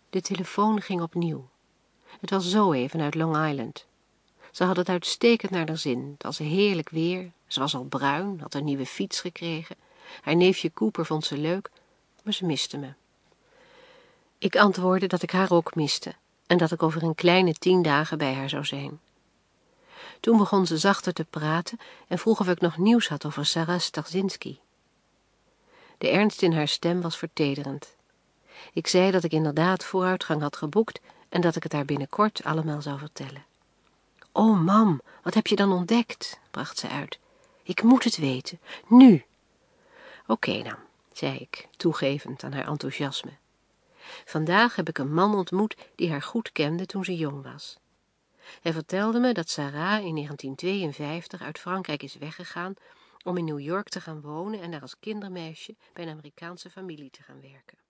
De telefoon ging opnieuw. Het was zo even uit Long Island. Ze had het uitstekend naar haar zin. Het was heerlijk weer. Ze was al bruin, had een nieuwe fiets gekregen. Haar neefje Cooper vond ze leuk, maar ze miste me. Ik antwoordde dat ik haar ook miste en dat ik over een kleine 10 dagen bij haar zou zijn. Toen begon ze zachter te praten en vroeg of ik nog nieuws had over Sarah Starzinski. De ernst in haar stem was vertederend. Ik zei dat ik inderdaad vooruitgang had geboekt en dat ik het haar binnenkort allemaal zou vertellen. "Oh, mam, wat heb je dan ontdekt?" bracht ze uit. "Ik moet het weten, nu." "Oké dan," zei ik, toegevend aan haar enthousiasme. "Vandaag heb ik een man ontmoet die haar goed kende toen ze jong was. Hij vertelde me dat Sarah in 1952 uit Frankrijk is weggegaan om in New York te gaan wonen en daar als kindermeisje bij een Amerikaanse familie te gaan werken.